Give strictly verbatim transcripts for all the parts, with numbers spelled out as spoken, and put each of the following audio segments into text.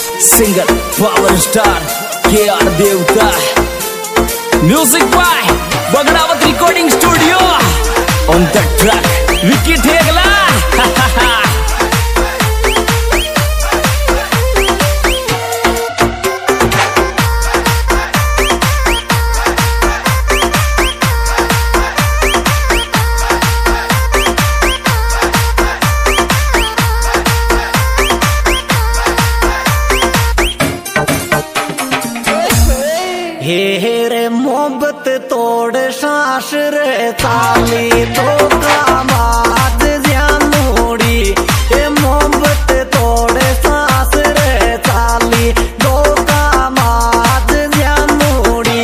Singer power star के आर देवता, music by Bagdawat recording studio, on the track Vicky Thegla. हे रे मोहब्बत तोड़ सांस रे ताली तो कामाद जानूड़ी, हे मोहब्बत तोड़ सांस रे ताली दो कामाद जानूड़ी।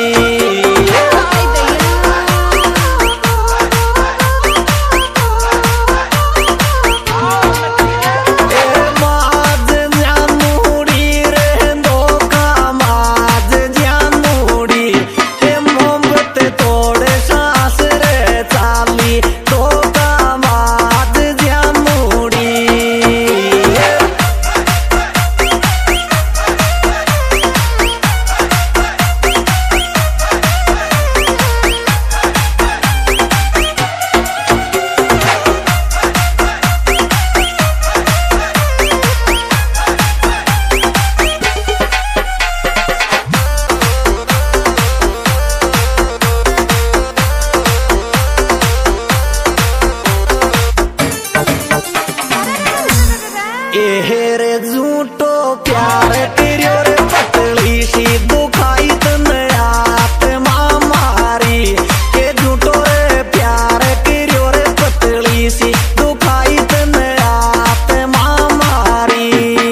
एहरे झूठो प्यार तेरियो रे पतली सी दुखाई तने आत्मा मारी, के झूठो रे प्यार तेरियो रे पतली सी दुखाई तने आत्मा मारी।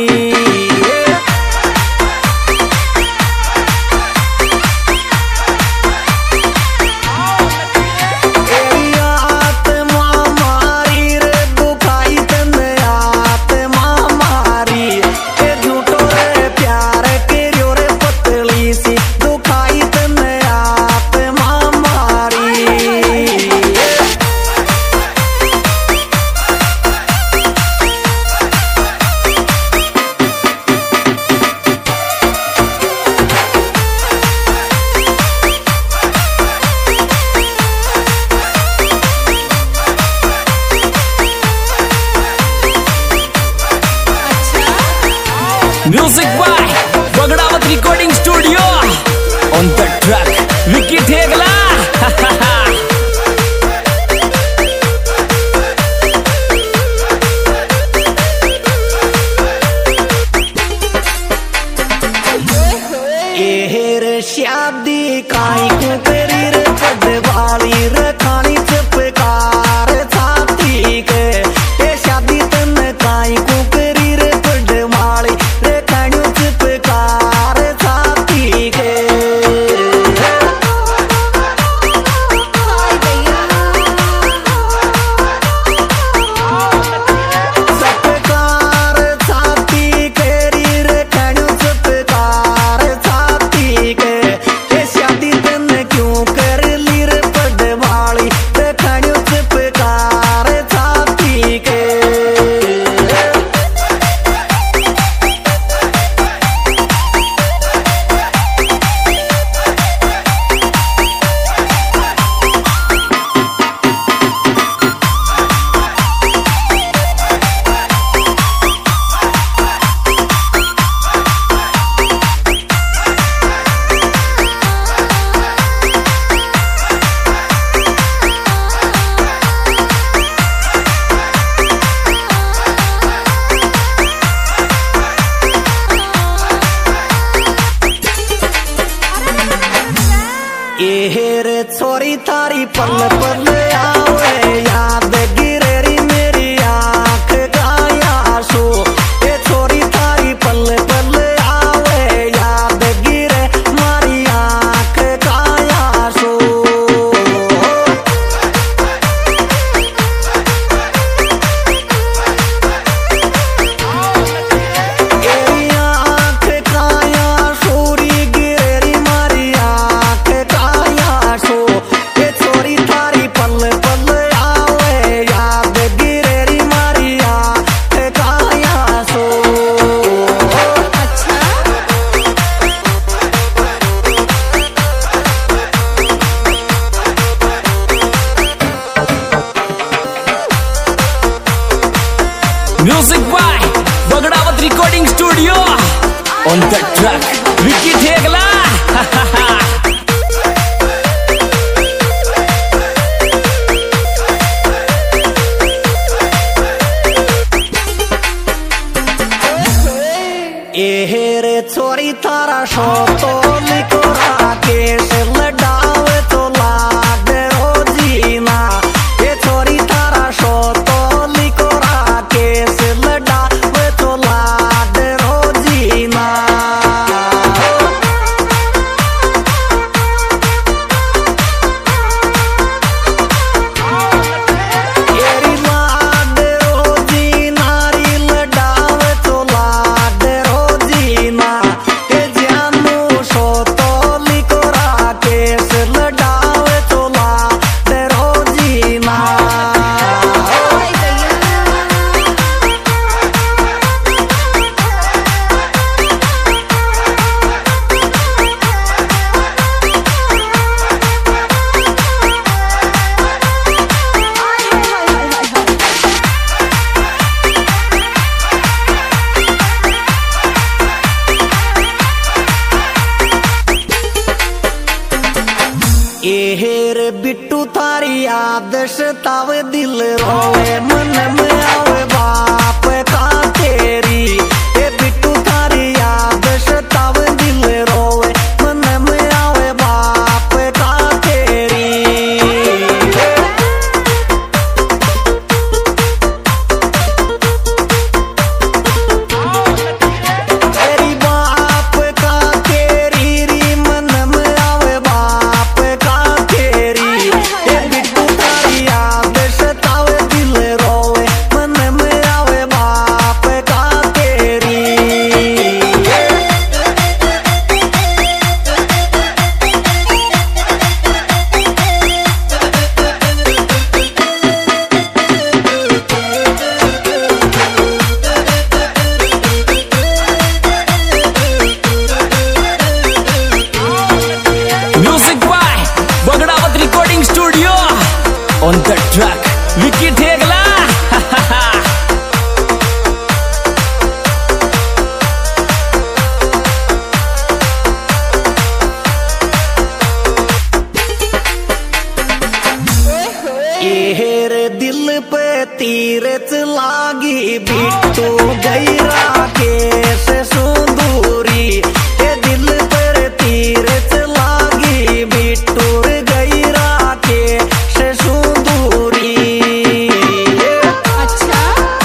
Music by Bagdawat recording studio, on the track Vicky Thegla. एहर शादी काई को करी रे पडवाली रखानी चपकार छाती के, ए शादी तन काई को करी रे पडवाली रखानी चपकार छाती के। चपकार छाती केरी रखानी चपकार छाती के, ए शादी तन क्यों कर ली रे पडवाली रखानी चपकार छाती के। एहर छोरी थारी पल पल आवे याद गिरेरी मेरी आँख का आंसू, ए छोरी थारी पल पल आवे याद गिरे मारी आँख का आंसू। ए आँख का आंसू री गिरेरी मारी आँख का आंसू, ए छोरी थारी पल ए रे छोरी थारा शोतो लिकोरा केस लडावे तो लाड रोजीना ये छोरी थारा शोतो लिकोरा केस लडावे तो लाड रोजीना एरी लाड रोजीना री लडावे तो लाड रोजीना के जानू शोतो लिकोरा केस लडावे तो लाड रोजीना एहेर बिट्टू थारी आदर्श तावे दिल रोवे मन में आवे बाप का तेरी ए बिट्टू थारी आदर्श तावे दिल रोवे मन में आवे बाप का तेरी तेरी बाप का तेरी री मन में आवे बाप का तेरी ए बिट्टू थारी आदर्श तावे दिल रोवे मन में आवे बाप का तेरी Music by Bagdawat Recording Studio. On the track, Vicky Thegla. एहेर दिल पे तीर लागी बिट्टू गैरा केस सुंदूरी ए दिल पर तीर लागी बिट्टू गैरा केस सुंदूरी अच्छा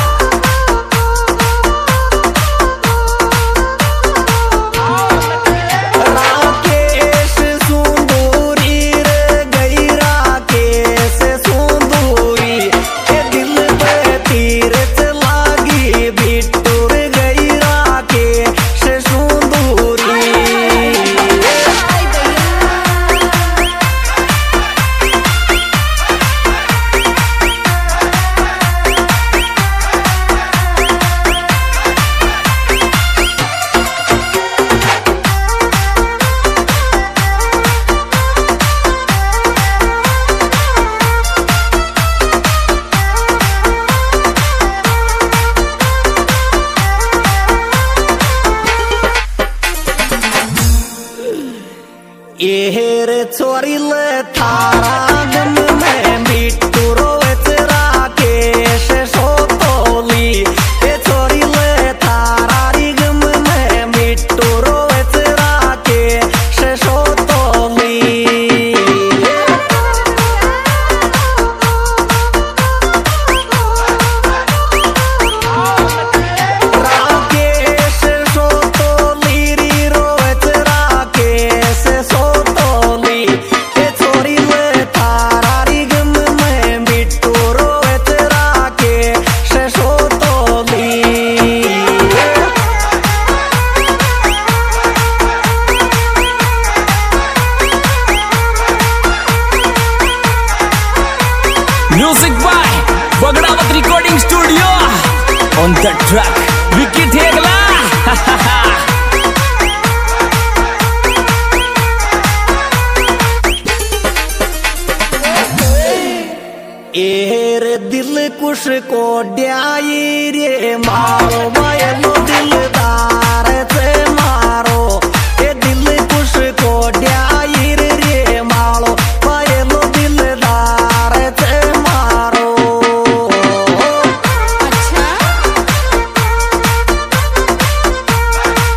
राकेश सुंदूरी रे गैरा केस सुंदूरी ए दिल पे तीर लागी बिट्टू गैरा केस सुंदूरी एहेर छोरील थारा गम में बिट्टू रोवेच राकेश सोतोली ए छोरील थारा री गम में बिट्टू रोवेच राकेश सोतोली राकेश सोतोली री रोवेच राकेश सोतोली ए छोरील थारा री गम में Bittu रोवेच Rakesh सोतोली Music by Bagdawat Recording Studio. On the track, Vicky Thegla. एहेर दिल कुश को ड्याई रे मारो मायलो दिलदार से मारो ए दिल कुश को ड्याई रे मारो मायलो दिलदार से मारो अच्छा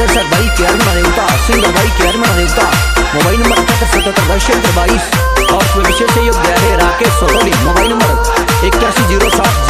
निर्देशक भाई केयर में देवता, सिंगर भाई केयर में देवता। मोबाइल नंबर अठहत्तर सतहत्तर बाईस बाईस और विशेष सहयोग दे रहे राकेश सोटोली। मोबाइल नंबर इक्यासी जीरो सात